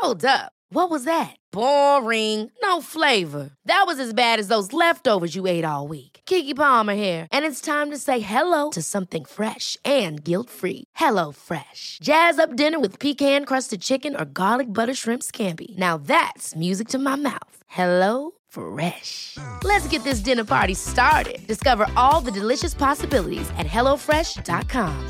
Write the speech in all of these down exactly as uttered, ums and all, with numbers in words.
Hold up. What was that? Boring. No flavor. That was as bad as those leftovers you ate all week. Keke Palmer here, and it's time to say hello to something fresh and guilt-free. Hello Fresh. Jazz up dinner with pecan-crusted chicken or garlic butter shrimp scampi. Now that's music to my mouth. Hello Fresh. Let's get this dinner party started. Discover all the delicious possibilities at hello fresh dot com.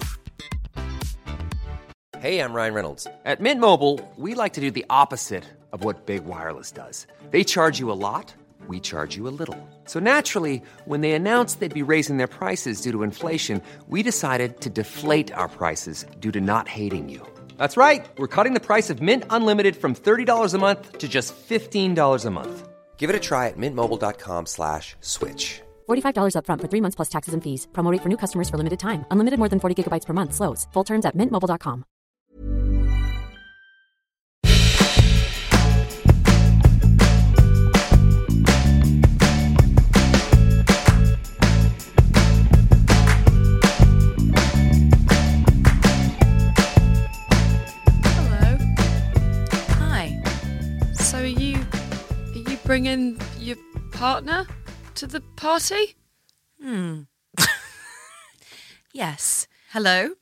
Hey, I'm Ryan Reynolds. At Mint Mobile, we like to do the opposite of what Big Wireless does. They charge you a lot, we charge you a little. So naturally, when they announced they'd be raising their prices due to inflation, we decided to deflate our prices due to not hating you. That's right. We're cutting the price of Mint Unlimited from thirty dollars a month to just fifteen dollars a month. Give it a try at mintmobile.com slash switch. forty-five dollars up front for three months plus taxes and fees. Promo rate for new customers for limited time. Unlimited more than forty gigabytes per month. Slows full terms at mint mobile dot com. So are you, are you bringing your partner to the party? Hmm. Yes. Hello.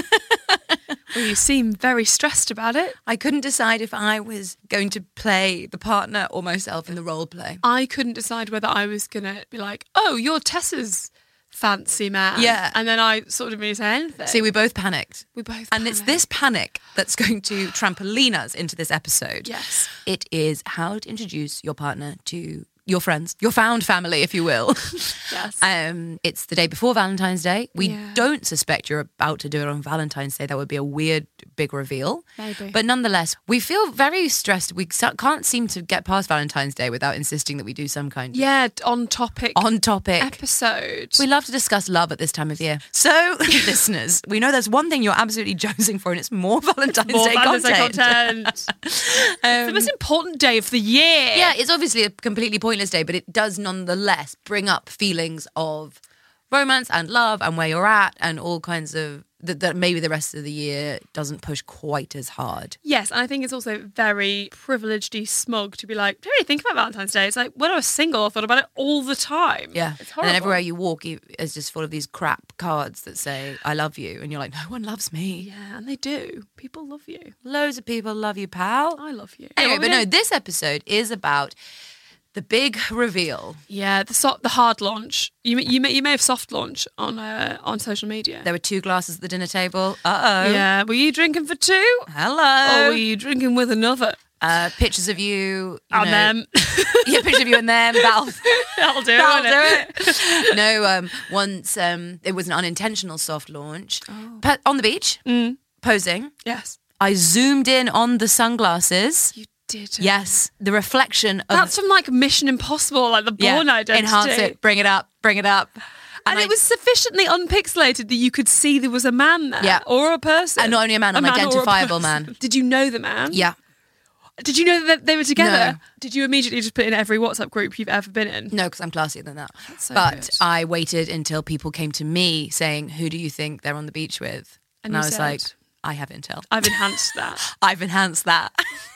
Well, you seem very stressed about it. I couldn't decide if I was going to play the partner or myself in the role play. I couldn't decide whether I was going to be like, oh, you're Tessa's fancy man. Yeah. And then I sort of didn't say anything. See, we both panicked. We both And it's panicked. this panic that's going to trampoline us into this episode. Yes. It is how to introduce your partner to your friends, your found family, if you will. Yes. Um, it's the day before Valentine's Day. We Yeah. don't suspect you're about to do it on Valentine's Day. That would be a weird, big reveal. Maybe. But nonetheless, we feel very stressed. We so- can't seem to get past Valentine's Day without insisting that we do some kind of Yeah, on topic on topic episode. We love to discuss love at this time of year. So, listeners, we know there's one thing you're absolutely jonesing for, and it's more Valentine's More Day Valentine's Day content. content. It's the most important day of the year. Yeah, it's obviously a completely pointless day, but it does nonetheless bring up feelings of romance and love and where you're at and all kinds of that, that maybe the rest of the year doesn't push quite as hard. Yes, and I think it's also very privileged-y smug to be like, don't really think about Valentine's Day. It's like, when I was single, I thought about it all the time. Yeah. It's And horrible. then everywhere you walk you, is just full of these crap cards that say, I love you. And you're like, no one loves me. Yeah, and they do. People love you. Loads of people love you, pal. I love you. Anyway, Yeah, but we no, don't- this episode is about the big reveal. Yeah, the so- the hard launch. You may- you may you may have soft launch on uh, on social media. There were two glasses at the dinner table. Uh-oh. Yeah, were you drinking for two? Hello. Or were you drinking with another? Uh, pictures of you. you And know, them. Yeah, pictures of you and them. That'll, That'll do that'll it. do it. No, um, once um, it was an unintentional soft launch. Po- on the beach, Mm. posing. Yes. I zoomed in on the sunglasses. You did. Yes, the reflection of... That's from like Mission Impossible, like the Bourne identity. enhance it, bring it up, bring it up. And I- it was sufficiently unpixelated that you could see there was a man there. Yeah. Or a person. And not only a man, an or a identifiable person. man. Did you know the man? Yeah. Did you know that they were together? No. Did you immediately just put in every WhatsApp group you've ever been in? No, because I'm classier than that. so but good. I waited until people came to me saying, who do you think they're on the beach with? And And, I you was said- like, I have intel. I've enhanced that. I've enhanced that.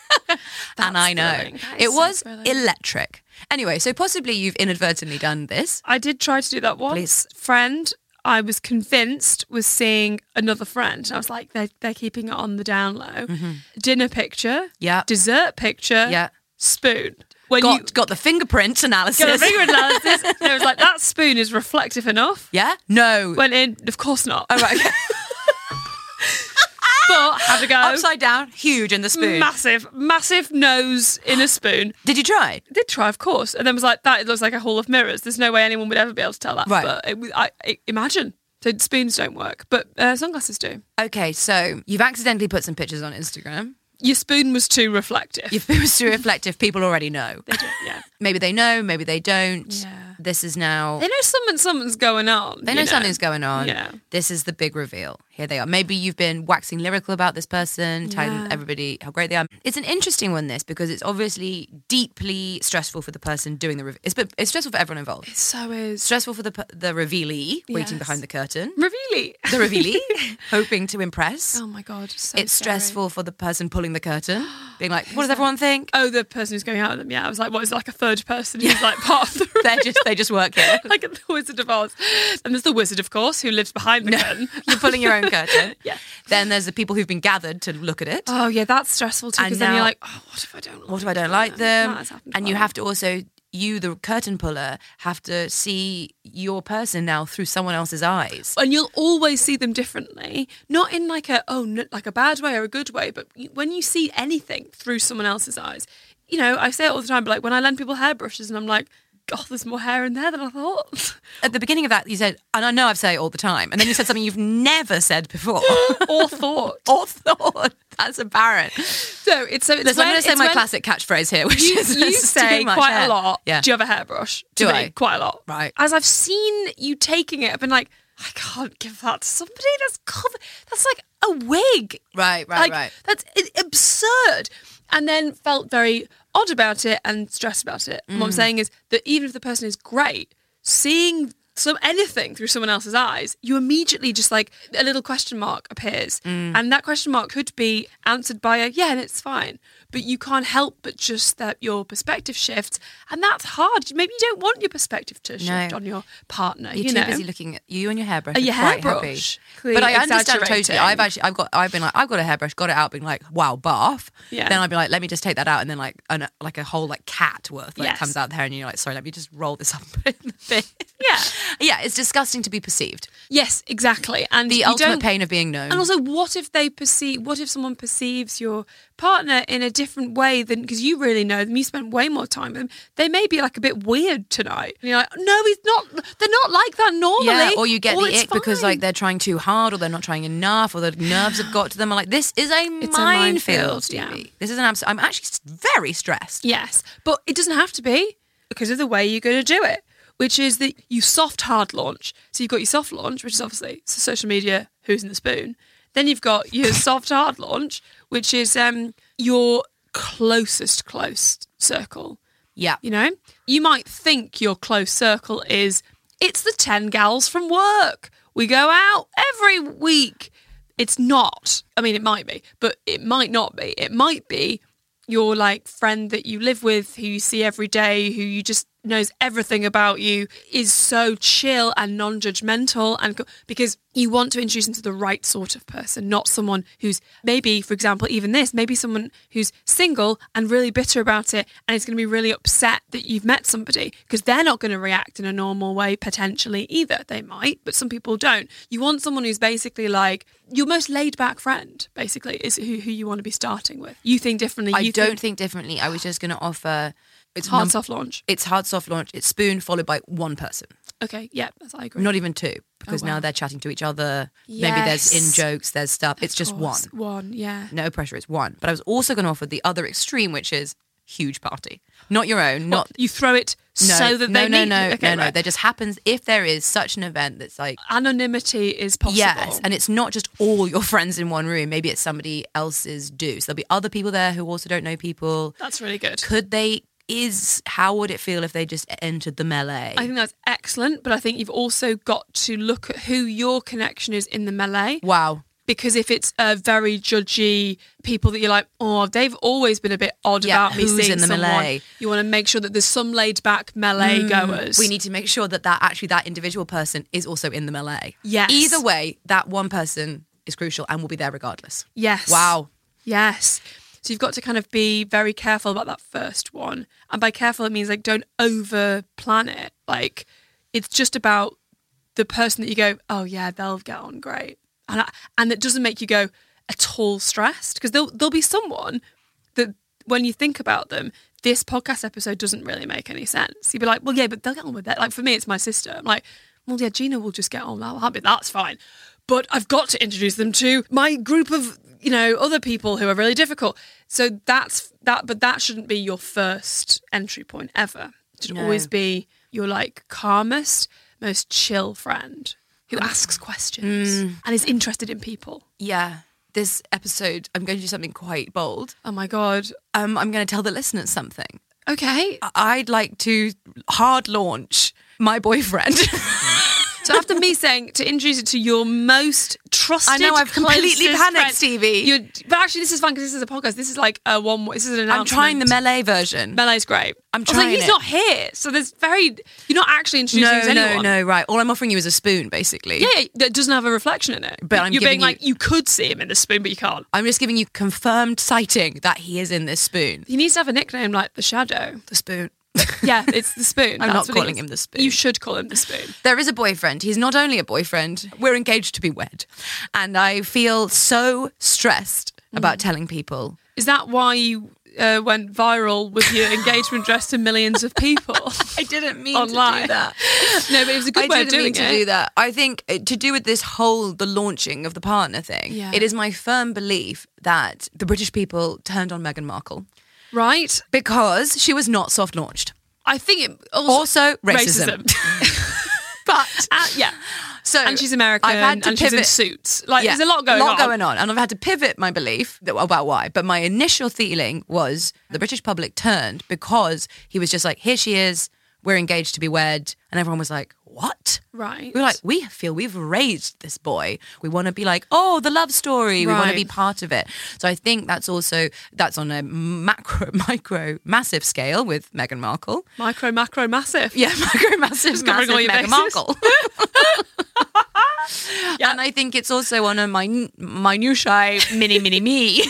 And I know. thrilling. That is It so was thrilling. electric. Anyway, so possibly you've inadvertently done this. I did try to do that once. Please. Friend, I was convinced was seeing another friend. I was like, they're, they're keeping it on the down low. Dinner picture. Yeah. Dessert picture. Yeah. Spoon. When Got, you got the fingerprint analysis. got a finger analysis, and it was like, that spoon is reflective enough. Yeah? No. Went in, of course not. Oh, right, okay. But had to go. Upside down, huge in the spoon. Massive, massive nose in a spoon. Did you try? Did try, of course, and then was like, "That it looks like a hall of mirrors. There's no way anyone would ever be able to tell that." Right. But it, was- I, I imagine. So spoons don't work, but uh, sunglasses do. Okay, so you've accidentally put some pictures on Instagram. Your spoon was too reflective. Your food was too reflective. People already know. They do, yeah. Maybe they know, maybe they don't. Yeah. This is now... They know something, something's going on. They you know something's going on. Yeah. This is the big reveal. here they are. Maybe you've been waxing lyrical about this person, telling Yeah. everybody how great they are. It's an interesting one, this, because it's obviously deeply stressful for the person doing the... Re- it's, it's stressful for everyone involved. It so is. Stressful for the p- the revealee waiting Yes. behind the curtain. Really? The revealee hoping to impress. Oh my God. So it's scary. stressful for the person pulling the curtain, being like, what does everyone think? Oh, the person who's going out with them. Yeah, I was like, what is it, like a third person who's like part of the They're just they just work here. like the Wizard of Oz. And there's the wizard, of course, who lives behind the curtain. You're pulling your own curtain. Yeah. Then there's the people who've been gathered to look at it. Oh yeah, that's stressful too. And Because then you're now- like, oh, what if I don't? Like What if I don't like them? That has happened And you quite a have to also, you, the curtain puller, have to see your person now through someone else's eyes. and you'll always see them differently, not in like a oh no, like a bad way or a good way, but you- when you see anything through someone else's eyes, you know, I say it all the time, but like when I lend people hairbrushes and I'm like, God, there's more hair in there than I thought. At the beginning of that, you said, and I know I've said it all the time, and then you said something you've never said before. or thought. or thought. That's apparent. So it's so it's Listen, I'm when- going to say it's my when classic catchphrase here, which You, is you "It's say too much quite hair." a lot. Yeah. Do you have a hairbrush? To Do me, I? Quite a lot. Right. As I've seen you taking it, I've been like, I can't give that to somebody. That's covered. That's like a wig. Right, right, like, right. That's i- absurd. And then felt very odd about it and stressed about it. And what Mm. I'm saying is that even if the person is great, seeing some anything through someone else's eyes, you immediately just like a little question mark appears. Mm. And that question mark could be answered by a yeah, and it's fine. But you can't help but just that your perspective shifts. And that's hard. Maybe you don't want your perspective to shift No. on your partner. You're you too know? busy looking at you and your hairbrush. Are are your quite hairbrush happy. clearly But I understand totally. exaggerating? I've actually, I've got, I've been like, I've got a hairbrush, got it out, being like, wow, bath. Yeah. Then I'd be like, let me just take that out, and then like, an, like a whole like cat worth like Yes. comes out there, and you're like, sorry, let me just roll this up in the bin. Yeah. yeah, it's disgusting to be perceived. Yes, exactly. And The you ultimate don't- pain of being known. And also, what if they perceive? What if someone perceives your partner in a different way than because you really know them? You spend way more time with them. They may be like a bit weird tonight. And you're like, no, he's not. They're not like that normally. Yeah, or you get Or the it's ick because fine. like they're trying too hard, or they're not trying enough, or the nerves have got to them. I'm like, this is a It's a minefield, minefield, Stevie. yeah. This is an absolute. I'm actually s- very stressed. Yes, but it doesn't have to be because of the way you're going to do it, which is that you soft hard launch. So you've got your soft launch, which is obviously so social media, who's in the spoon. Then you've got your soft hard launch, which is um, your closest close circle. Yeah. You know, you might think your close circle is it's the ten gals from work. We go out every week. It's not. I mean, it might be, but it might not be. It might be your like friend that you live with, who you see every day, who you just knows everything about you, is so chill and non-judgmental, and co- because you want to introduce them to the right sort of person, not someone who's maybe, for example, even this, maybe someone who's single and really bitter about it, and is going to be really upset that you've met somebody because they're not going to react in a normal way potentially either. They might, but some people don't. You want someone who's basically like your most laid-back friend, basically, is who, who you want to be starting with. You think differently. I you don't think, think differently. I was just going to offer. It's hard num- soft launch. It's hard soft launch. It's spoon followed by one person, Okay, yeah, that's I agree. not even two, because Oh, wow. now they're chatting to each other. Maybe there's in Yes. jokes, there's stuff. It's just Of one. course, One, yeah. No pressure. It's one. But I was also going to offer the other extreme, which is huge party, not your own, not. What, you throw it No, so that no, they no, meet. no, okay, no, no. right. That just happens if there is such an event that's like Anonymity is possible. yes, and it's not just all your friends in one room. Maybe it's somebody else's do. So there'll be other people there who also don't know people. That's really good. Could they? Is how would it feel if they just entered the melee? I think that's excellent, but I think you've also got to look at who your connection is in the melee. Wow. Because if it's a very judgy people that you're like, oh, they've always been a bit odd Yeah, about me who's seeing in the someone, melee? you want to make sure that there's some laid back melee goers. We need to make sure that that actually that individual person is also in the melee. Yes. Either way, that one person is crucial and will be there regardless. Yes. Wow. Yes. So you've got to kind of be very careful about that first one. And by careful, it means like don't over plan it. Like it's just about the person that you go, oh yeah, they'll get on great. And I, and it doesn't make you go at all stressed because there'll, there'll be someone that when you think about them, this podcast episode doesn't really make any sense. You'd be like, well, yeah, but they'll get on with that. Like for me, it's my sister. I'm like, well, yeah, Gina will just get on. I'll happy. That's fine. But I've got to introduce them to my group of, you know, other people who are really difficult. So that's that, but that shouldn't be your first entry point ever. It should No. always be your like calmest, most chill friend who asks questions Mm. and is interested in people. Yeah. This episode, I'm going to do something quite bold. Oh my God. Um, I'm going to tell the listeners something. Okay. I- I'd like to hard launch my boyfriend. So after me saying to introduce it to your most trusted, I know, I've completely closest panicked, friend, Stevie. You're, but actually, this is fun because this is a podcast. This is like a one. This is an I'm announcement. trying the melee version. Melee's great. I'm I was trying like, he's it. not here, so there's very. You're not actually introducing us No, to no, anyone. no, right. All I'm offering you is a spoon, basically. Yeah, yeah, that doesn't have a reflection in it. But I'm you're giving being you- like, you could see him in the spoon, but you can't. I'm just giving you confirmed sighting that he is in this spoon. He needs to have a nickname like the Shadow. The spoon. Yeah, it's the spoon. I'm That's not what he calling is. him the spoon. You should call him the spoon. There is a boyfriend. He's not only a boyfriend, we're engaged to be wed. And I feel so stressed about telling people. Is that why you uh, went viral with your engagement dress to millions of people? I didn't mean Online. to do that. No, but it was a good I way of didn't doing mean it. to do that. I think uh, to do with this whole, the launching of the partner thing, Yeah. it is my firm belief that the British people turned on Meghan Markle Right? because she was not soft launched. I think it also, Also, racism. But Uh, yeah. so And she's American I've had to and she's in pivot- suits. Like, Yeah, there's a lot going a lot on. going on. And I've had to pivot my belief that- about why. But my initial feeling was the British public turned because he was just like, here she is, we're engaged to be wed. And everyone was like, what? Right. We were like, we feel we've raised this boy. We want to be like, oh, the love story. We want to Right. be part of it. So I think that's also, that's on a macro, micro, massive scale with Meghan Markle. Micro, macro, massive. Yeah, micro, massive, Just covering massive all your Meghan bases. Markle. Yeah. And I think it's also on a min- minutiae, mini, mini, me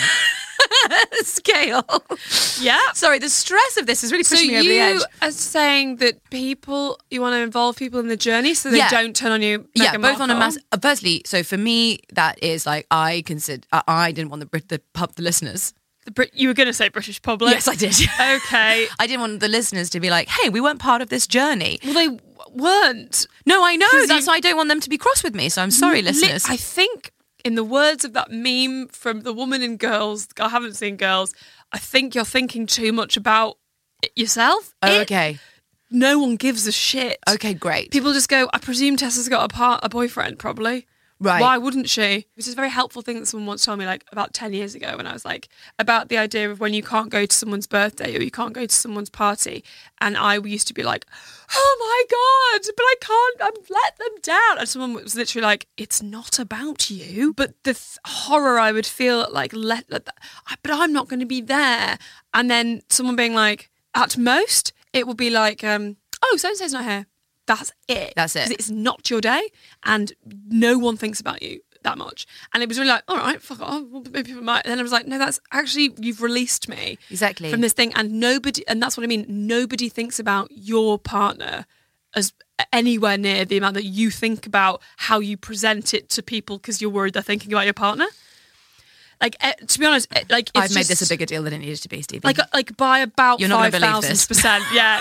scale. Yeah. Sorry, the stress of this is really So pushing me over the edge. you are saying that people, you want to involve people in the journey so they Yeah. don't turn on you. Yeah, Meghan both on a Markle? mass. Uh, firstly, so for me, that is like I consider. Uh, I didn't want the Brit- the pub the listeners. The Brit- you were going to say British public. Yes, I did. Okay. I didn't want the listeners to be like, "Hey, we weren't part of this journey." Well, they w- weren't. No, I know. 'Cause That's you- why I don't want them to be cross with me. So I'm sorry, Li- listeners. I think, in the words of that meme from the woman in Girls, I haven't seen Girls, I think you're thinking too much about it yourself. oh, It- okay. No one gives a shit. Okay, great. People just go, I presume Tessa's got a part, a boyfriend, probably. Right. Why wouldn't she? Which is a very helpful thing that someone once told me, like about ten years ago, when I was like, about the idea of when you can't go to someone's birthday or you can't go to someone's party. And I used to be like, oh my God, but I can't, I've let them down. And someone was literally like, it's not about you. But the th- horror I would feel like, let, let that, but I'm not going to be there. And then someone being like, at most, it would be like, um, oh, so-and-so's not here. That's it. That's it. 'Cause it's not your day and no one thinks about you that much. And it was really like, all right, fuck off. Well, maybe people might. And then I was like, no, that's actually, you've released me. Exactly. From this thing. And nobody, and that's what I mean, nobody thinks about your partner as anywhere near the amount that you think about how you present it to people because you're worried they're thinking about your partner. Like, eh, to be honest, eh, like, it's I've made this just- a bigger deal than it needed to be, Stevie. Like, like by about You're not gonna five believe thousand this. percent. Yeah.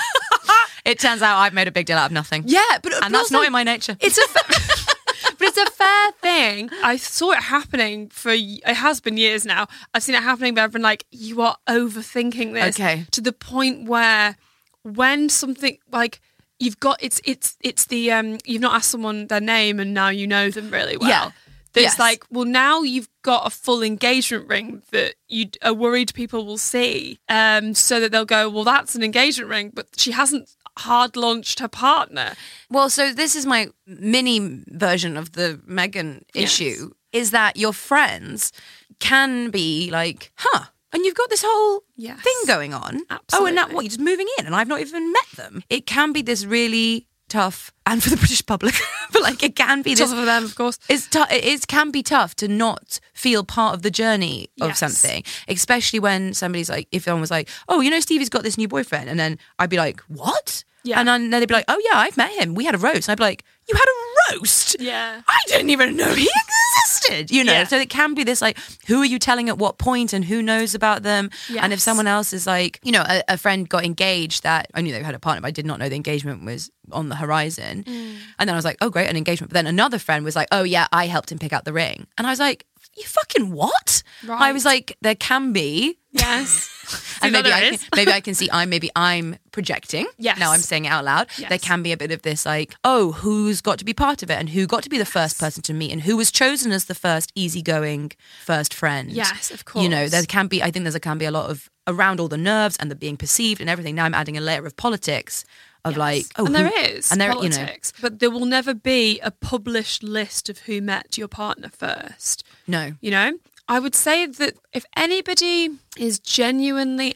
it turns out I've made a big deal out of nothing. Yeah, but but and that's also, not in my nature. It's a, fa- but it's a fair thing. I saw it happening for y- it has been years now. I've seen it happening, but I've been like, you are overthinking this. Okay. To the point where when something like you've got it's it's it's the um you've not asked someone their name and now you know them really well. Yeah. That Yes. It's like, well, now you've got a full engagement ring that you are worried people will see, um, so that they'll go, well, that's an engagement ring, but she hasn't hard launched her partner. Well, so this is my mini version of the Meghan Yes. issue, is that your friends can be like, huh, and you've got this whole Yes. thing going on. Oh, and now Absolutely. what, you're just moving in and I've not even met them. It can be this really tough, and for the British public, but like it can be this... Tough for them, of course. It's tou- it is, can be tough to not feel part of the journey of Yes. something, especially when somebody's like, if someone was like, oh, you know, Stevie's got this new boyfriend. And then I'd be like, what? Yeah. And then they'd be like, oh, yeah, I've met him. We had a roast. And I'd be like, you had a roast? Yeah. I didn't even know he existed, you know? Yeah. So it can be this like, who are you telling at what point and who knows about them? And if Yes. someone else is like, you know, a, a friend got engaged that I knew they had a partner, but I did not know the engagement was on the horizon. Mm. And then I was like, oh, great, an engagement. But then another friend was like, oh, yeah, I helped him pick out the ring. And I was like, you fucking what? Right. I was like, there can be Yes. and that maybe there I can, is. maybe I can see I'm maybe I'm projecting. Yes. Now I'm saying it out loud. Yes. There can be a bit of this like, oh, who's got to be part of it and who got to be the first person to meet and who was chosen as the first easygoing first friend. Yes, of You know, course. there can be, I think there can be a lot of around all the nerves and the being perceived and everything. Now I'm adding a layer of politics of Yes. like, oh, and who- there is and there, politics, but there will never be a published list of who met your partner first. you know, no. You know, I would say that if anybody is genuinely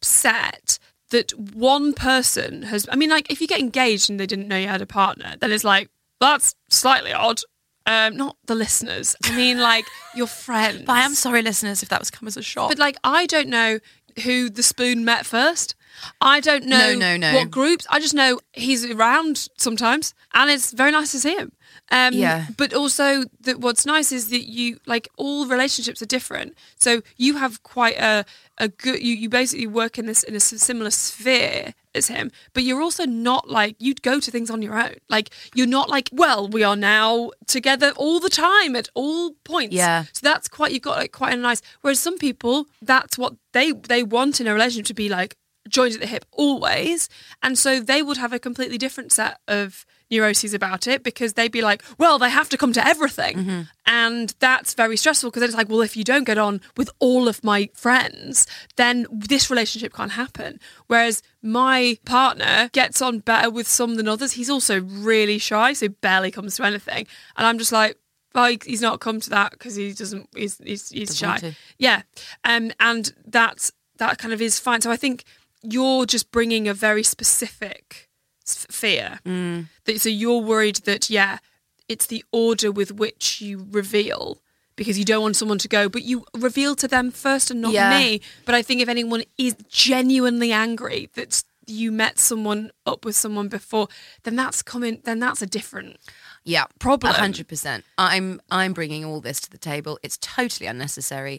upset that one person has, I mean, like if you get engaged and they didn't know you had a partner, then it's like, that's slightly odd. Um, not the listeners. I mean, like your friends. But I am sorry, listeners, if that was come as a shock. But like, I don't know who the spoon met first. I don't know No, no, no. what groups. I just know he's around sometimes, and it's very nice to see him. Um, Yeah. But also, that what's nice is that you like all relationships are different. So you have quite a a good. You, you basically work in this in a s- similar sphere as him, but you're also not like you'd go to things on your own. Like you're not like, well, we are now together all the time at all points. Yeah. So that's quite you've got like quite a nice. Whereas some people, that's what they they want in a relationship to be like joined at the hip always, and so they would have a completely different set of neuroses about it because they'd be like, well, they have to come to everything, Mm-hmm. and that's very stressful because then it's like, well, if you don't get on with all of my friends, then this relationship can't happen. Whereas my partner gets on better with some than others. He's also really shy, so barely comes to anything, and I'm just like, well, he's not come to that because he doesn't. He's he's, he's Doesn't want shy. to. Yeah, um, and that's that kind of is fine. So I think you're just bringing a very specific s- fear. Mm. That, so you're worried that yeah, it's the order with which you reveal because you don't want someone to go, but you reveal to them first and not Yeah. me. But I think if anyone is genuinely angry that you met someone up with someone before, then that's coming. Then that's a different. Yeah, Problem. A hundred percent. I'm I'm bringing all this to the table. It's totally unnecessary.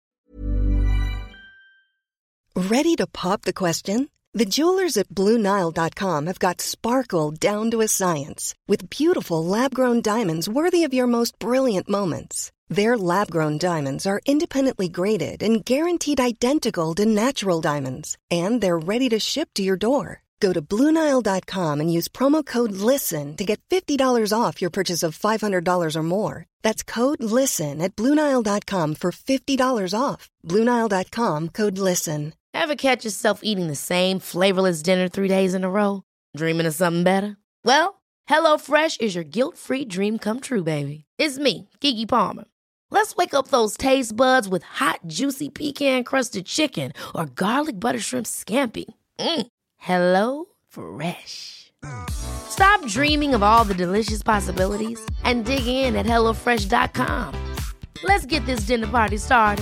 Ready to pop the question? The jewelers at Blue Nile dot com have got sparkle down to a science with beautiful lab-grown diamonds worthy of your most brilliant moments. Their lab-grown diamonds are independently graded and guaranteed identical to natural diamonds, and they're ready to ship to your door. Go to Blue Nile dot com and use promo code LISTEN to get fifty dollars off your purchase of five hundred dollars or more. That's code LISTEN at Blue Nile dot com for fifty dollars off. Blue Nile dot com, code LISTEN. Ever catch yourself eating the same flavorless dinner three days in a row? Dreaming of something better? Well, HelloFresh is your guilt-free dream come true, baby. It's me, Keke Palmer. Let's wake up those taste buds with hot, juicy pecan-crusted chicken or garlic butter shrimp scampi. Mm. Hello Fresh. Stop dreaming of all the delicious possibilities and dig in at hello fresh dot com. Let's get this dinner party started.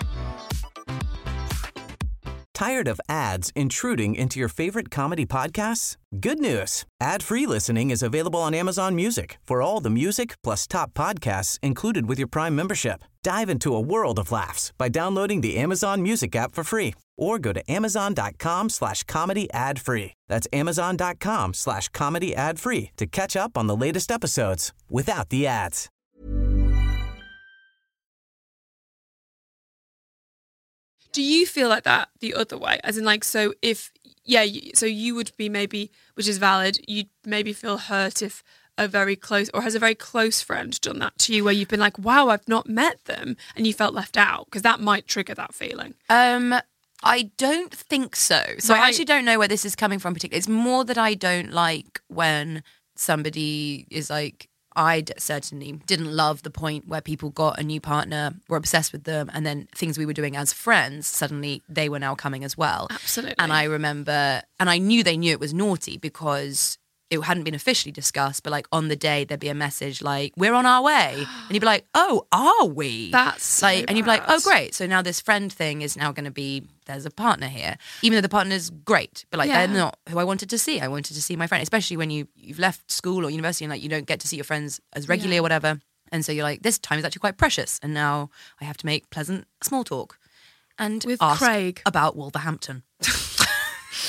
Tired of ads intruding into your favorite comedy podcasts? Good news. Ad-free listening is available on Amazon Music for all the music plus top podcasts included with your Prime membership. Dive into a world of laughs by downloading the Amazon Music app for free or go to amazon.com slash comedy ad free. That's amazon.com slash comedy ad free to catch up on the latest episodes without the ads. Do you feel like that the other way? As in, like, so if, yeah, you- so you would be maybe, which is valid, you'd maybe feel hurt if a very close, or has a very close friend done that to you where you've been like, wow, I've not met them, and you felt left out? Because that might trigger that feeling. Um, I don't think so. So I Right. actually don't know where this is coming from particularly. It's more that I don't like when somebody is like, I d- certainly didn't love the point where people got a new partner, were obsessed with them, and then things we were doing as friends, suddenly they were now coming as well. Absolutely. And I remember, and I knew they knew it was naughty because it hadn't been officially discussed, but like on the day there'd be a message like, we're on our way. And you'd be like, oh, are we? That's so like, and you'd be like, bad. oh, great. So now this friend thing is now going to be, there's a partner here. Even though the partner's great, but like Yeah. they're not who I wanted to see. I wanted to see my friend, especially when you, you've left school or university and like you don't get to see your friends as regularly or whatever. And so you're like, this time is actually quite precious. And now I have to make pleasant small talk and With ask Craig. about Wolverhampton.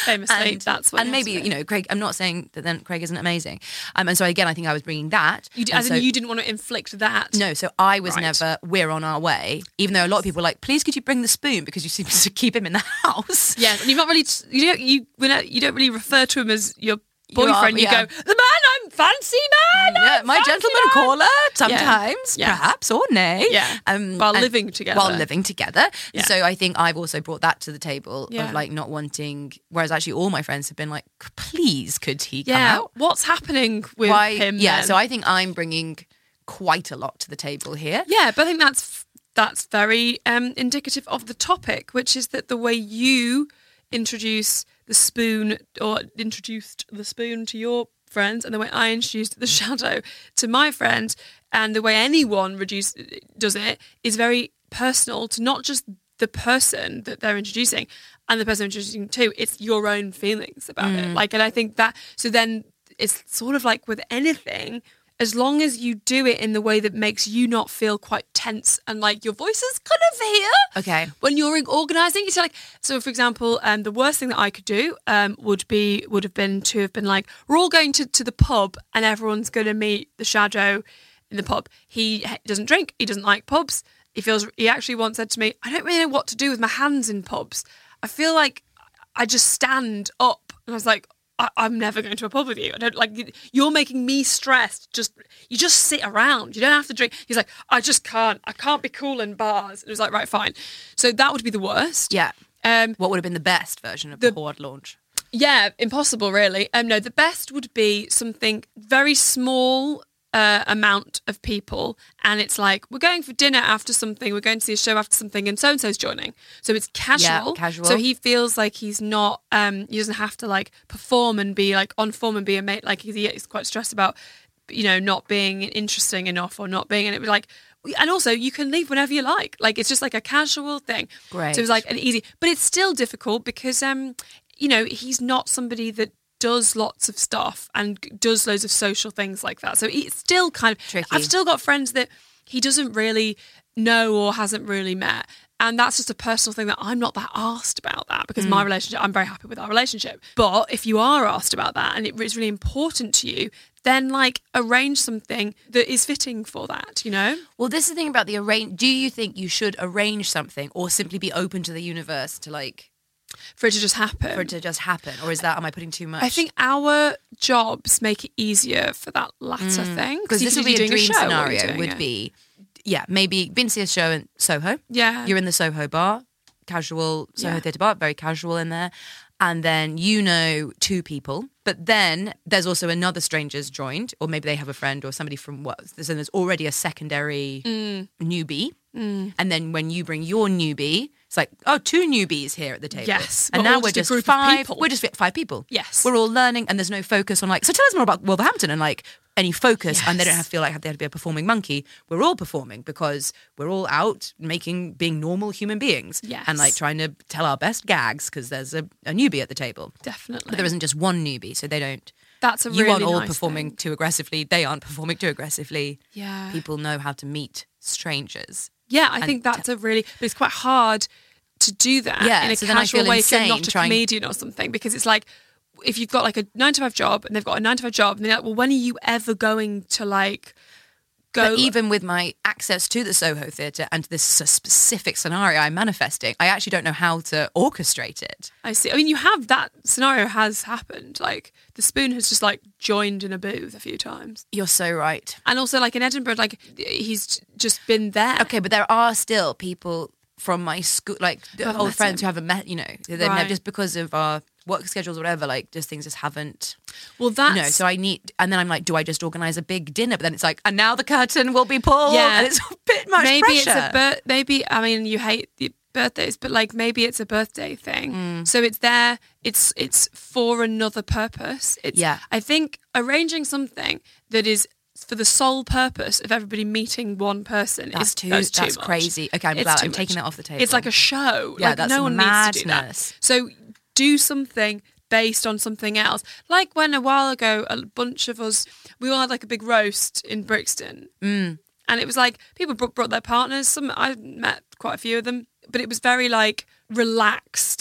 Famously, and, that's what and you have maybe to do. you know, Craig. I'm not saying that then Craig isn't amazing. Um, and so again, I think I was bringing that. You, d- and as so, in you didn't want to inflict that. no, so I was Right. never. We're on our way. Even though a lot of people were like, please, could you bring the spoon because you seem to keep him in the house. Yeah, and you've not really, you don't, you, we're not- you don't really refer to him as your You are- boyfriend. You, yeah. go, the man I'm fancy man. Yeah, I'm my fancy gentleman man." caller sometimes, Yeah. perhaps, or nay. Yeah. Um, While and- living together. While living together. Yeah. So I think I've also brought that to the table Yeah. of like not wanting, whereas actually all my friends have been like, please, could he come Yeah, out? what's happening with Why? him? Yeah, then? so I think I'm bringing quite a lot to the table here. Yeah, but I think that's that's very um, indicative of the topic, which is that the way you introduce the spoon or introduced the spoon to your friends and the way I introduced the shadow to my friends and the way anyone reduce, does it is very personal to not just the person that they're introducing and the person they're introducing to, it's your own feelings about it. Like, and I think that, so then it's sort of like with anything, as long as you do it in the way that makes you not feel quite tense and like your voice is kind of here. Okay. When you're organising, it's like, so for example, um, the worst thing that I could do um, would be, would have been to have been like, we're all going to, to the pub and everyone's going to meet the shadow in the pub. He doesn't drink. He doesn't like pubs. He feels, he actually once said to me, I don't really know what to do with my hands in pubs. I feel like I just stand up. And I was like, I, I'm never going to a pub with you. I don't like, you're making me stressed. Just, you just sit around. You don't have to drink. He's like, I just can't. I can't be cool in bars. And it was like, right, fine. So that would be the worst. Yeah. Um, What would have been the best version of the, The- Horde launch? yeah, impossible, really. Um, no, the best would be something very small uh, amount of people, and it's like we're going for dinner after something, we're going to see a show after something, and so and so's joining. So it's casual. Yeah, casual. So he feels like he's not. Um, he doesn't have to like perform and be like on form and be a mate. Like he's, he's quite stressed about, you know, not being interesting enough or not being. And it was like. And also, you can leave whenever you like. Like, it's just like a casual thing. Great. So it was like an easy, but it's still difficult because, um, you know, he's not somebody that does lots of stuff and does loads of social things like that. So it's still kind of Tricky. I've still got friends that he doesn't really know or hasn't really met. And that's just a personal thing that I'm not that asked about that because my relationship, I'm very happy with our relationship. But if you are asked about that and it is really important to you, then like arrange something that is fitting for that, you know? Well, this is the thing about the arrange. Do you think you should arrange something or simply be open to the universe to like, For it to just happen. for it to just happen? Or is that, am I putting too much? I think our jobs make it easier for that latter thing. Because you this could would be a doing dream show while you're scenario doing would it. be, yeah, maybe been to see a show in Soho. Yeah. You're in the Soho bar, casual Soho Yeah. Theatre bar, very casual in there. And then you know two people, but then there's also another stranger's joined, or maybe they have a friend or somebody from what, so there's already a secondary Mm. newbie. And then when you bring your newbie, it's like, oh, two newbies here at the table. Yes, And we're now all we're just just a group of five. people. We're just five people. Yes. We're all learning and there's no focus on like, so tell us more about Wolverhampton and like any focus. And they don't Yes. have to feel like they have to be a performing monkey. We're all performing because we're all out making, being normal human beings. Yes. And like trying to tell our best gags because there's a, a newbie at the table. Definitely. But there isn't just one newbie, so they don't. That's a You really aren't all nice performing thing. too aggressively. They aren't performing too aggressively. Yeah. People know how to meet strangers. Yeah, I and think that's a really, but it's quite hard to do that Yeah, in a so then I casual feel way if you're insane not a trying- comedian or something, because it's like, if you've got like a nine to five job and they've got a nine to five job and they're like, well, when are you ever going to like go? But even with my access to the Soho Theatre and to this s- specific scenario I'm manifesting, I actually don't know how to orchestrate it. I see. I mean, you have that scenario has happened. Like the spoon has just like joined in a booth a few times. You're so right. And also like in Edinburgh, like he's just been there. Okay, but there are still people from my school, like the haven't old met friends him. who haven't met, you know, they've Right. never, just because of our work schedules or whatever, like just things just haven't, Well, that's you know, so I need, and then I'm like, do I just organise a big dinner? But then it's like, and now the curtain will be pulled. Yeah. And it's a bit much maybe pressure. it's a bir- maybe I mean you hate the birthdays, but like maybe it's a birthday thing. Mm. So it's there. It's it's for another purpose. It's, Yeah. I think arranging something that is for the sole purpose of everybody meeting one person That's is too- that's, too that's much. crazy. Okay, I'm It's glad too I'm taking much. that off the table. It's like a show. Yeah, like, that's no one needs to do madness. that. So do something based on something else. Like when a while ago, a bunch of us, we all had like a big roast in Brixton. Mm. And it was like, people brought, brought their partners. Some I met quite a few of them. But it was very like relaxed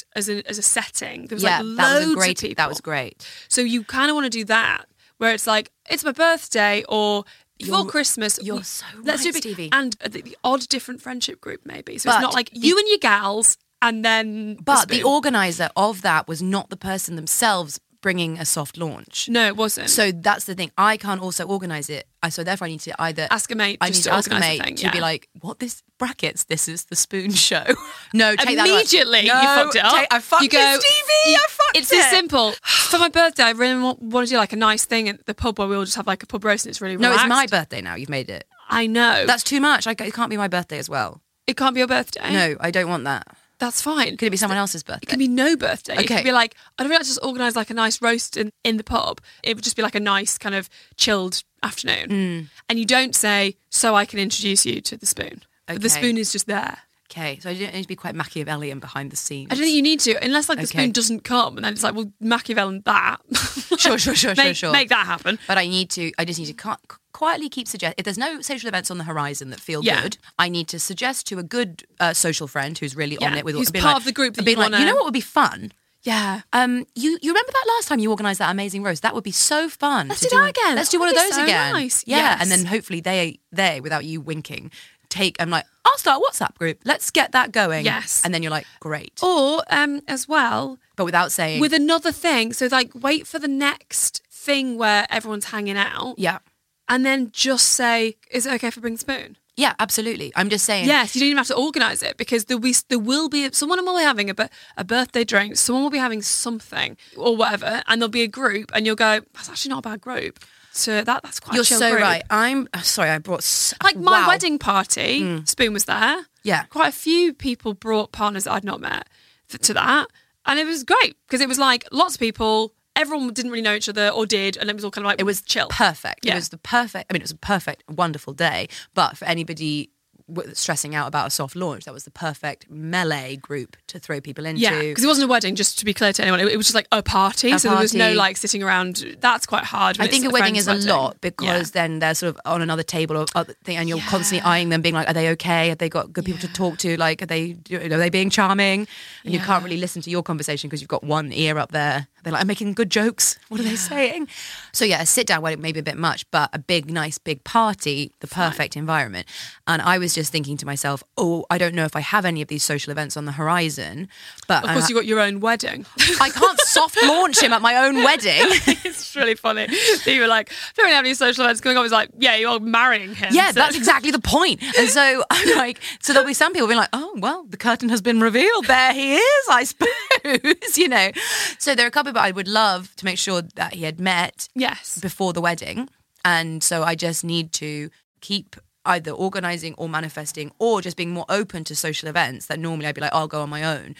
as a as a setting. There was yeah, like that loads was a great. of people. That was great. So you kind of want to do that, where it's like, it's my birthday or before You're- Christmas. you're we- so let's do right, a big- Stevie. And the, the odd different friendship group maybe. So But it's not like the- you and your gals and then But the spoon. organizer of that was not the person themselves bringing a soft launch. No, it wasn't. So that's the thing. I can't also organise it. I So therefore, I need to either Ask a mate I just need to to ask a organise the mate thing, to be yeah. like, "What this brackets? This is the Spoon Show." No, take that. Immediately, back. you No, fucked it up. take- I fucked you go, it, Stevie. you- I fucked It's it. this simple. For my birthday, I really want, want to do like a nice thing at the pub where we all just have like a pub roast and it's really No, relaxed. it's my birthday now. You've made it. I know. That's too much. I, it can't be my birthday as well. It can't be your birthday. No, I don't want that. That's fine. Could it be someone else's birthday? It could be no birthday. It Okay. could be like, I don't know, just organise like a nice roast in, in the pub. It would just be like a nice kind of chilled afternoon. Mm. And you don't say, so I can introduce you to the spoon. But the Okay. spoon is just there. Okay, so I don't need to be quite Machiavellian behind the scenes. I don't think you need to, unless like the Okay. spoon doesn't come and then it's like, well, Machiavellian that. Sure, sure, sure, make, sure, sure. Make that happen. But I need to, I just need to ca- quietly keep suggest. If there's no social events on the horizon that feel Yeah. good, I need to suggest to a good uh, social friend who's really on Yeah, it with who's being part like- of the group that being you like, wanna- you know what would be fun? Yeah. Um, you you remember that last time you organised that amazing roast? That would be so fun. Let's to do that again. Let's That do one would of be those so again. nice. Yeah, Yes. and then hopefully they they without you winking take. I'm like, I'll start a WhatsApp group. Let's get that going. Yes. and then you're like, great, Or um, as well, but without saying with another thing. So like wait for the next thing where everyone's hanging out. yeah. And then just say, is it okay if I bring the spoon? Yeah, absolutely. I'm just saying. Yes, you don't even have to organise it because there will be, there will be someone will be having a, bir- a birthday drink, someone will be having something or whatever, and there'll be a group, and you'll go, that's actually not a bad group. So that that's quite. You're a chill so group. right. I'm uh, sorry. I brought s- Like my wow. wedding party, Spoon was there. Yeah. Quite a few people brought partners that I'd not met th- to that, and it was great because it was like lots of people. Everyone didn't really know each other or did, and it was all kind of like It was chill. perfect. Yeah. It was the perfect. I mean, it was a perfect, wonderful day. But for anybody w- stressing out about a soft launch, that was the perfect melee group to throw people into. Yeah, because it wasn't a wedding, just to be clear to anyone. It, it was just like a party. A so there was no party. like sitting around. That's quite hard. when I it's think a wedding friend's is a wedding. lot because Yeah. then they're sort of on another table or other thing, and you're constantly eyeing them, being like, "Are they okay? Have they got good people to talk to? Like, are they are they being charming?" And you can't really listen to your conversation because you've got one ear up there. They're like, "I'm making good jokes. What are they saying?" So yeah, a sit down wedding maybe a bit much, but a big, nice, big party, the perfect environment. And I was just thinking to myself, "Oh, I don't know if I have any of these social events on the horizon, but Of course, I, you got your own wedding. I can't soft launch him at my own wedding." It's really funny. that you were like, I don't really have any social events going on. It's like, yeah, you're marrying him. Yeah, So- that's exactly the point. And so I'm like, so there'll be some people being like, oh, well, the curtain has been revealed. There he is, I suppose, you know. So there are a couple of I would love to make sure that he had met Yes. before the wedding. And so I just need to keep either organising or manifesting or just being more open to social events that normally I'd be like, I'll go on my own,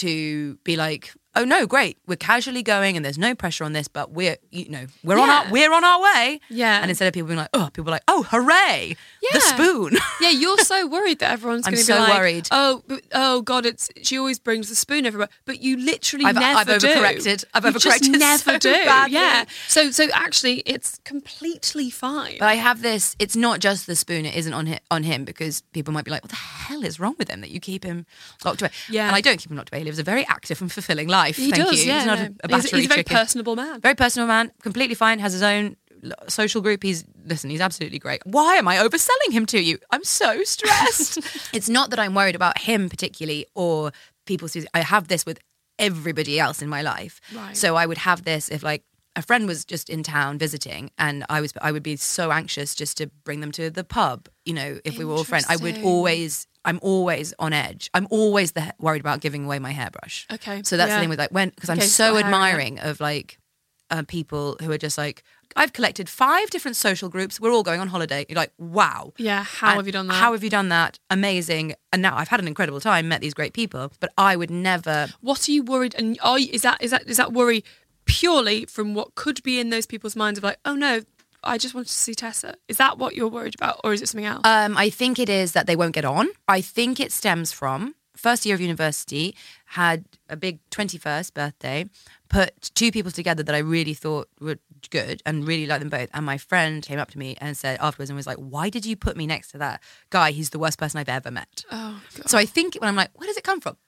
to be like, oh no, great, we're casually going and there's no pressure on this, but we're, you know, we're on Yeah. our we're on our way. Yeah. And instead of people being like, oh, people are like, oh, hooray, the Yeah. spoon. Yeah, you're so worried that everyone's I'm going to so be like, worried. oh, but- oh God, it's she always brings the spoon everywhere, but you literally I've- never I've do. overcorrected. I've You just overcorrected never so do. badly. Yeah. So, so actually, it's completely fine. But I have this, it's not just the spoon, it isn't on him, on him because people might be like, what the hell is wrong with him that you keep him locked away? Yeah. And I don't keep him locked away. He lives a very active and fulfilling life. he Thank does. you. Yeah, he's not no. a, a he's, battery he's a very chicken. personable man. Very personal man, completely fine, has his own l- social group. He's, listen, he's absolutely great. Why am I overselling him to you? I'm so stressed. It's not that I'm worried about him particularly or people. I have this with everybody else in my life. Right. So I would have this if like a friend was just in town visiting and I was, I would be so anxious just to bring them to the pub. You know, if we were all friends, I would Interesting. always, I'm always on edge. I'm always the, worried about giving away my hairbrush. Okay, So that's yeah. the thing with like when, because I'm Okay, it's so got hair in it. admiring of like uh, people who are just like, I've collected five different social groups. We're all going on holiday. You're like, wow. Yeah, how And have you done that? How have you done that? Amazing. And now I've had an incredible time, met these great people, but I would never. What are you worried? And are you, is that is that is that worry purely from what could be in those people's minds of like, oh no, I just wanted to see Tessa? Is that what you're worried about, or is it something else? Um, I think it is that they won't get on. I think it stems from first year of university, had a big twenty-first birthday, put two people together that I really thought were good and really liked them both. And my friend came up to me and said afterwards and was like, why did you put me next to that guy? He's the worst person I've ever met. oh God. So I think when I'm like, where does it come from? That.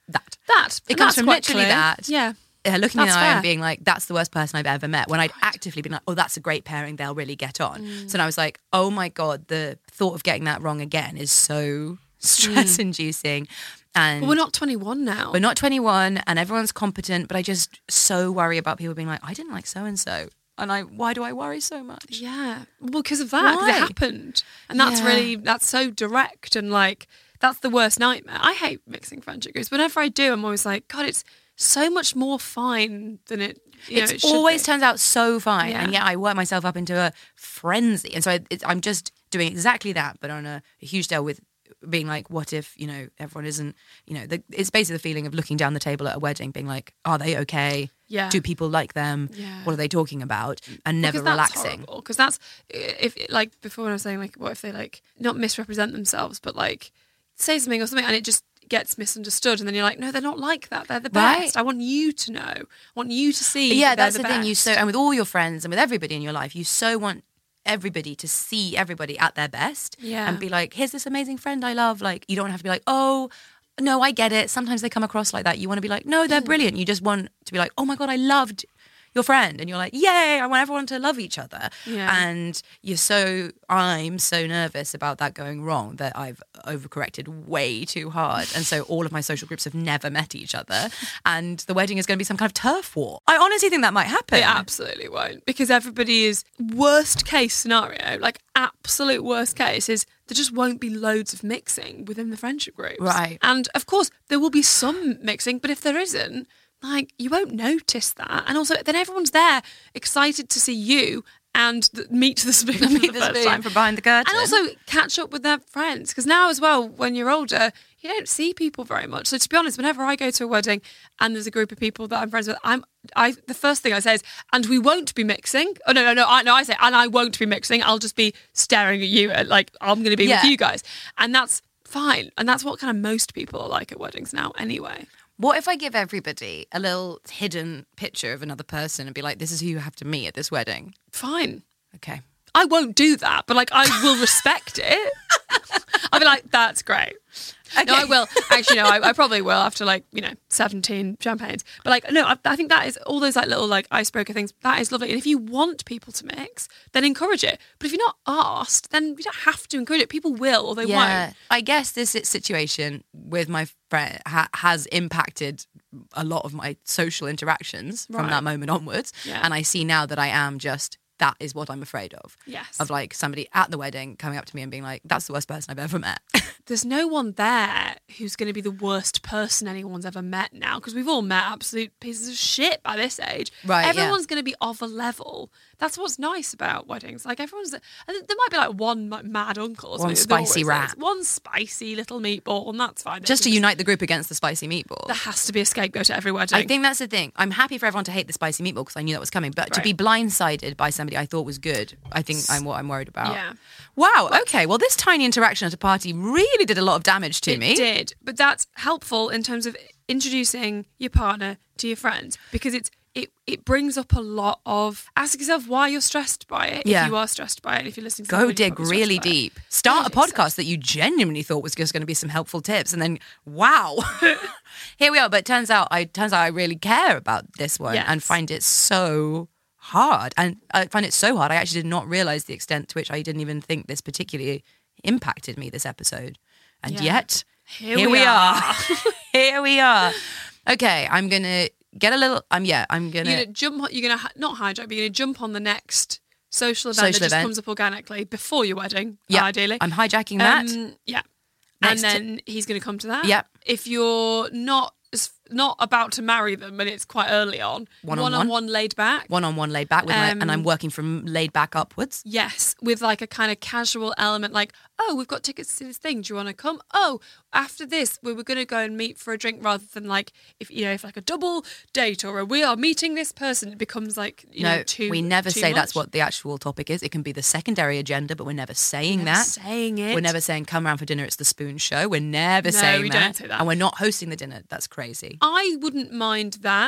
That. It and comes that's from quite literally clear. that. Yeah. Uh, looking in the That's eye fair. and being like, that's the worst person I've ever met. When I'd actively been like, oh, that's a great pairing. They'll really get on. Mm. So then I was like, oh my God, the thought of getting that wrong again is so stress inducing. And But we're not twenty-one now. we're not twenty-one and everyone's competent, but I just so worry about people being like, I didn't like so-and-so. And I, why do I worry so much? Yeah, well, because of that, 'cause Why? it happened, and that's Yeah. really that's so direct and like that's the worst nightmare. I hate mixing friendship groups. Whenever I do, I'm always like, God, it's so much more fine than it. You know, It's it should always be. turns out so fine, Yeah. and yet I work myself up into a frenzy, and so I, it's, I'm just doing exactly that, but on a, a huge scale with being like, what if you know everyone isn't, you know, the, it's basically the feeling of looking down the table at a wedding, being like, are they okay? Yeah. Do people like them? Yeah. What are they talking about? And never Because that's relaxing. Because that's if like before when I was saying like, what if they like not misrepresent themselves, but like say something or something, and it just gets misunderstood, and then you're like, no, they're not like that. They're the best. Right. I want you to know. I want you to see. Yeah, that they're that's the, the thing. You best. so and with all your friends and with everybody in your life, you so want everybody to see everybody at their best. Yeah. And be like, here's this amazing friend I love. Like, you don't have to be like, oh, no, I get it. Sometimes they come across like that. You want to be like, no, they're brilliant. You just want to be like, oh my God, I loved your friend. And you're like, yay, I want everyone to love each other. Yeah. And you're so, I'm so nervous about that going wrong that I've overcorrected way too hard. And so all of my social groups have never met each other. And the wedding is going to be some kind of turf war. I honestly think that might happen. It absolutely won't, because everybody is worst case scenario, like absolute worst case is there just won't be loads of mixing within the friendship groups. Right. And of course there will be some mixing, but if there isn't, like you won't notice that. And also then everyone's there excited to see you and th- meet the spoon for Meet the the first spoon time. from behind the curtain. And also catch up with their friends, because now as well, when you're older, you don't see people very much. So to be honest, whenever I go to a wedding and there's a group of people that I'm friends with, I'm I the first thing I say is, and we won't be mixing. Oh no, no, no, I no, I say, and I won't be mixing. I'll just be staring at you and like I'm going to be Yeah. with you guys, and that's fine. And that's what kind of most people are like at weddings now, anyway. What if I give everybody a little hidden picture of another person and be like, this is who you have to meet at this wedding? Fine. Okay. I won't do that, but like I will respect it. I'll be like, that's great. No, I will. Actually, no, I, I probably will after like, you know, seventeen champagnes. But like, no, I, I think that is all those like little like icebreaker things. That is lovely. And if you want people to mix, then encourage it. But if you're not asked, then you don't have to encourage it. People will or they Yeah. won't. I guess this situation with my friend ha- has impacted a lot of my social interactions from Right. that moment onwards. Yeah. And I see now that I am just, that is what I'm afraid of. Yes. Of like somebody at the wedding coming up to me and being like, that's the worst person I've ever met. There's no one there who's going to be the worst person anyone's ever met now, because we've all met absolute pieces of shit by this age. Right, yeah. Everyone's going to be of a level. That's what's nice about weddings. Like everyone's, and there might be like one like, mad uncle, or One something. There spicy always is. rat. one spicy little meatball, and that's fine. Just to There's- unite the group against the spicy meatball. There has to be a scapegoat at every wedding. I think that's the thing. I'm happy for everyone to hate the spicy meatball because I knew that was coming. But to Right. be blindsided by somebody I thought was good, I think I'm what I'm worried about. Yeah. Wow. Okay. Well, this tiny interaction at a party really did a lot of damage to it me. did, but that's helpful in terms of introducing your partner to your friends, because it's it it brings up a lot of ask yourself why you're stressed by it. Yeah. If you are stressed by it, and if you're listening to Go something, you're dig probably really stressed by it. deep. Start a Go dig podcast that you genuinely thought was just going to be some helpful tips, and then wow, here we are. But it turns out, I turns out I really care about this one Yes. and find it so hard. And I find it so hard. I actually did not realize the extent to which I didn't even think this particularly impacted me this episode, and Yeah. yet Here here we we are. are. Here we are. Okay, I'm gonna get a little. Um, yeah, I'm gonna. You're gonna jump. on- You're gonna hi- not hijack, but you're gonna jump on the next social event Social that just event. comes up organically before your wedding. Yeah, ideally. I'm hijacking that. Um, yeah, Next. and then he's going to come to that. Yep. If you're not not about to marry them and it's quite early on, One-on-one. one laid back. One-on-one laid back with my, and Um, I'm working from laid back upwards. Yes, with like a kind of casual element, like, oh, we've got tickets to this thing. Do you want to come? Oh, after this, we were going to go and meet for a drink, rather than like, if you know, if like a double date or a we are meeting this person, it becomes like, you no, know, too. we never too say that's much. what the actual topic is. It can be the secondary agenda, but we're never saying Never that. saying it. We're never saying come around for dinner. It's the spoon show. We're never No, saying we that. don't say that. And we're not hosting the dinner. That's crazy. I wouldn't mind that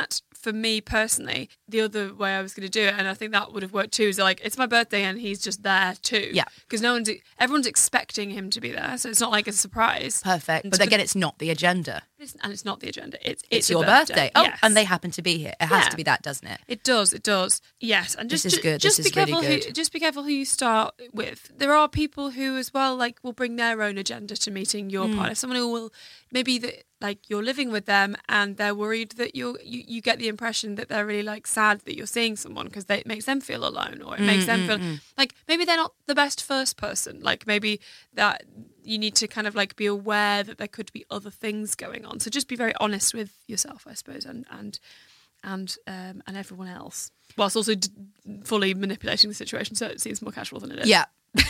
for me personally, the other way I was going to do it, and I think that would have worked too, is like, it's my birthday and he's just there too. Yeah. Because no one's, everyone's expecting him to be there, so it's not like a surprise. Perfect. And But to- again, it's not the agenda. It's, and it's not the agenda. It's It's, it's, a your birthday. Oh, Yes. and they happen to be here. It has Yeah. to be that, doesn't it? It does, it does. Yes, and just This is ju- good, Just this be is really careful who good. just be careful who you start with. There are people who as well like will bring their own agenda to meeting your Mm. partner. Someone who will maybe that like you're living with them and they're worried that you're you, you get the impression that they're really like sad that you're seeing someone because it makes them feel alone, or it makes Mm, them feel like maybe they're not the best first person. Like maybe that you need to kind of like be aware that there could be other things going on. So just be very honest with yourself, I suppose, and and and um, and everyone else, whilst also d- fully manipulating the situation so it seems more casual than it is. Yeah.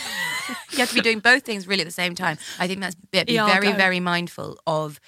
You have to be doing both things really at the same time. I think that's be be Yeah, I'll very, go. very mindful of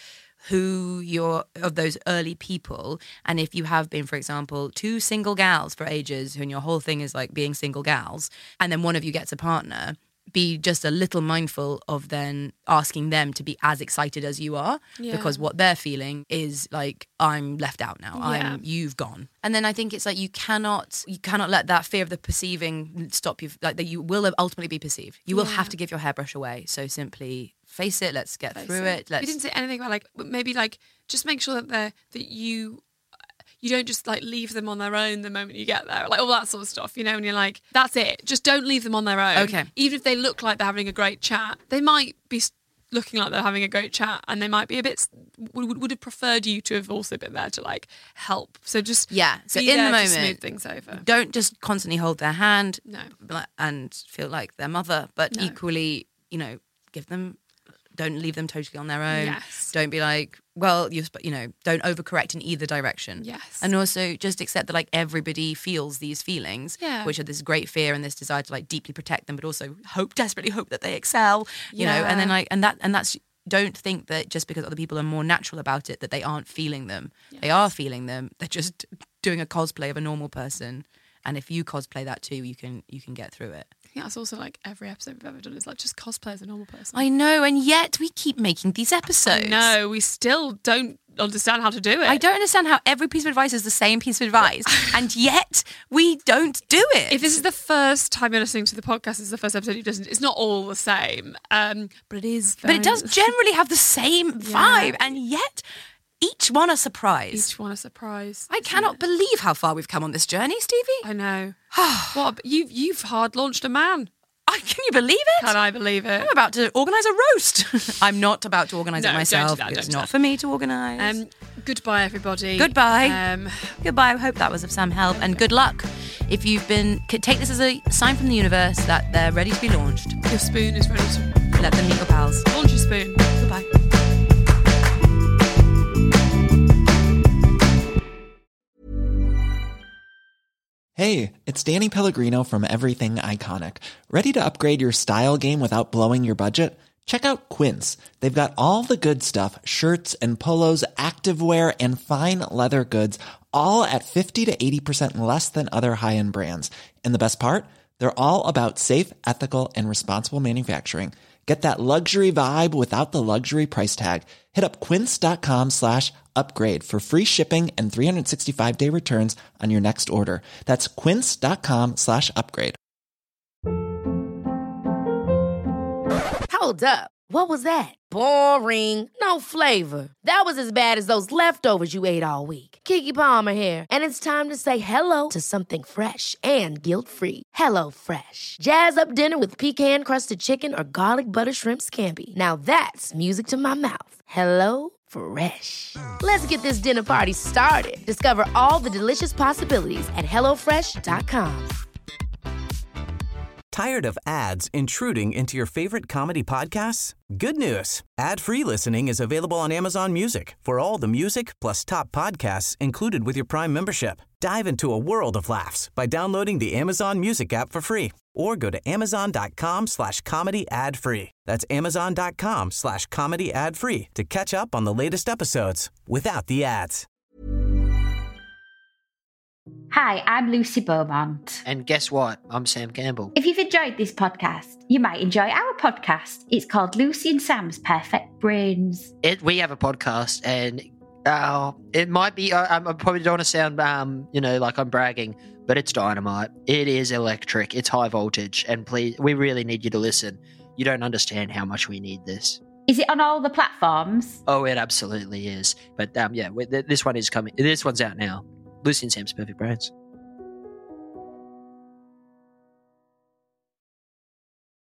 who you're, of those early people. And if you have been, for example, two single gals for ages, and your whole thing is like being single gals, and then one of you gets a partner, be just a little mindful of then asking them to be as excited as you are, Yeah. because what they're feeling is like, I'm left out now. Yeah. I'm you've gone. And then I think it's like you cannot you cannot let that fear of the perceiving stop you, like that you will ultimately be perceived. You will Yeah. have to give your hairbrush away. So simply face it, let's get Face through it. Let's You didn't say anything about like but maybe like just make sure that they that you you don't just like leave them on their own the moment you get there, like all that sort of stuff, you know, and you're like, that's it. Just don't leave them on their own. Okay. Even if they look like they're having a great chat, they might be s- looking like they're having a great chat, and they might be a bit s- would, would have preferred you to have also been there to like help. So just Yeah. So be in the there to moment, smooth things over. don't just constantly hold their hand No. and feel like their mother, but No. equally, you know, give them, don't leave them totally on their own. Yes. Don't be like, well, you you know, don't overcorrect in either direction. Yes. And also just accept that like everybody feels these feelings, Yeah. which are this great fear and this desire to like deeply protect them, but also hope, desperately hope that they excel, you know, and then Yeah. like, and that, and that's, don't think that just because other people are more natural about it, that they aren't feeling them. They are feeling them. They're just doing a cosplay of a normal person. And if you cosplay that too, you can you can get through it. I think that's also like every episode we've ever done is like just cosplay as a normal person. I know, and yet we keep making these episodes. No, we still don't understand how to do it. I don't understand how every piece of advice is the same piece of advice, and yet we don't do it. If this is the first time you're listening to the podcast, this is the first episode you've listened to, it's not all the same, um, but it is. but it very- does generally have the same vibe, and yet each one a surprise. Each one a surprise. I cannot believe how far we've come on this journey, Stevie. I know. What? a- You've you've hard launched a man. I, can you believe it? Can I believe it? I'm about to organise a roast. I'm not about to organise No, it don't do myself. that, It's don't do not that. for me to organise. Um, goodbye, everybody. Goodbye. Um, Goodbye. I hope that was of some help, and good luck. If you've been, c- take this as a sign from the universe that they're ready to be launched. your spoon is ready to Let them meet your pals. launch your spoon. Goodbye. Hey, it's Danny Pellegrino from Everything Iconic. Ready to upgrade your style game without blowing your budget? Check out Quince. They've got all the good stuff, shirts and polos, activewear, and fine leather goods, all at fifty to eighty percent less than other high-end brands. And the best part? They're all about safe, ethical, and responsible manufacturing. Get that luxury vibe without the luxury price tag. Hit up quince.com slash upgrade for free shipping and three sixty-five day returns on your next order. That's quince.com slash upgrade. Hold up. What was that? Boring. No flavor. That was as bad as those leftovers you ate all week. Keke Palmer here, and it's time to say hello to something fresh and guilt-free. Hello Fresh. Jazz up dinner with pecan-crusted chicken or garlic butter shrimp scampi. Now that's music to my mouth. Hello Fresh. Let's get this dinner party started. Discover all the delicious possibilities at hello fresh dot com. Tired of ads intruding into your favorite comedy podcasts? Good news. Ad-free listening is available on Amazon Music for all the music plus top podcasts included with your Prime membership. Dive into a world of laughs by downloading the Amazon Music app for free or go to amazon.com slash comedy ad free. That's amazon.com slash comedy ad free to catch up on the latest episodes without the ads. Hi, I'm Lucy Beaumont. And guess what? I'm Sam Campbell. If you've enjoyed this podcast, you might enjoy our podcast. It's called Lucy and Sam's Perfect Brains. It, we have a podcast, and Oh, it might be. I, I probably don't want to sound, um, you know, like I'm bragging, but it's dynamite. It is electric. It's high voltage, and please, we really need you to listen. You don't understand how much we need this. Is it on all the platforms? Oh, it absolutely is. But um, yeah, th- this one is coming. This one's out now. Lucy and Sam's Perfect Brains.